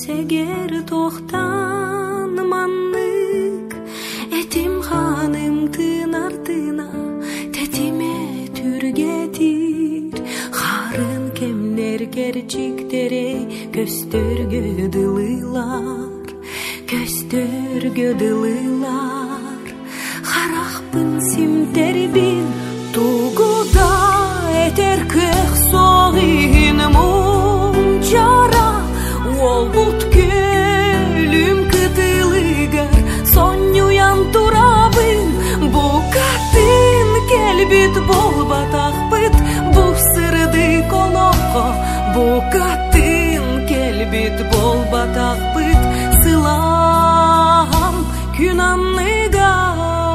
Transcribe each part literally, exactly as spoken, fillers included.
сегер тоқтан маннык, этим ханым тын артына тетиме түргетир. Харын кемнер керчиктере көстөргө дылылар, көстөргө дылылар. Харахпын симтербин тугуда этер кых соғин мунчара. Ол бут көлүм кытылыгар сонюян турабын. Бу катын келбит болбатакпыт бу сырды колокко. Бу катын келбит болбатакпыт сылам күн анныгар.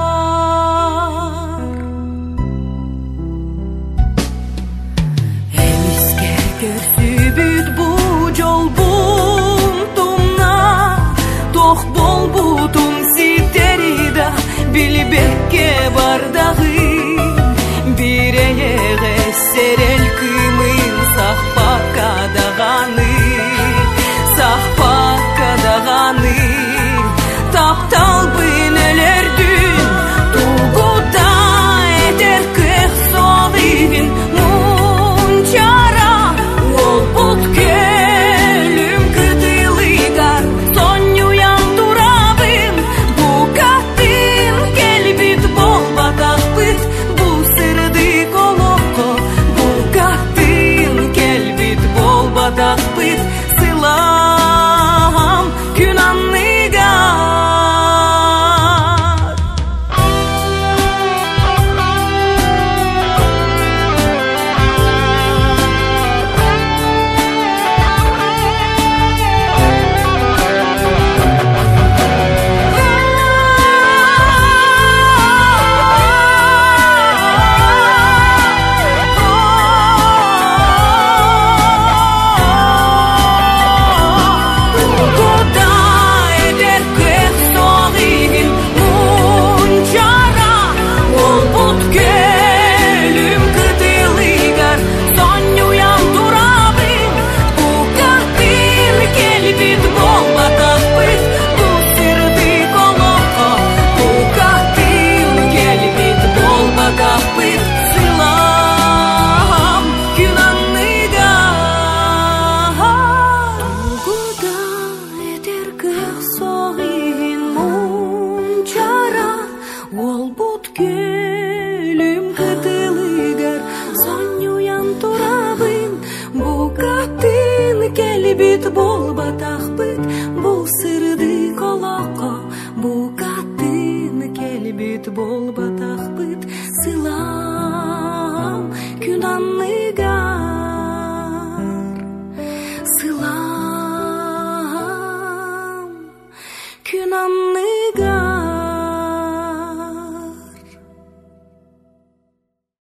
Эмискер көрсүбүт бу жол бунтумна, тох болбутум ситерида билбекке бардагы. Бирее серел кымын сахпакка даганы, сахпакка даганы. Тапталбын өлөрдүн тугуда этер кых соғын мунчара. Ол бут көлүм кытылыгар сонюян турабын. Бу катын келбит болбатакпыт бу сырды колокко. Бу катын келбит болбатакпыт сылам күн анныгар. Ол бут